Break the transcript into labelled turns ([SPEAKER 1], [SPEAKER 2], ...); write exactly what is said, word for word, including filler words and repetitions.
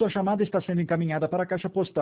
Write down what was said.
[SPEAKER 1] Sua chamada está sendo encaminhada para a caixa postal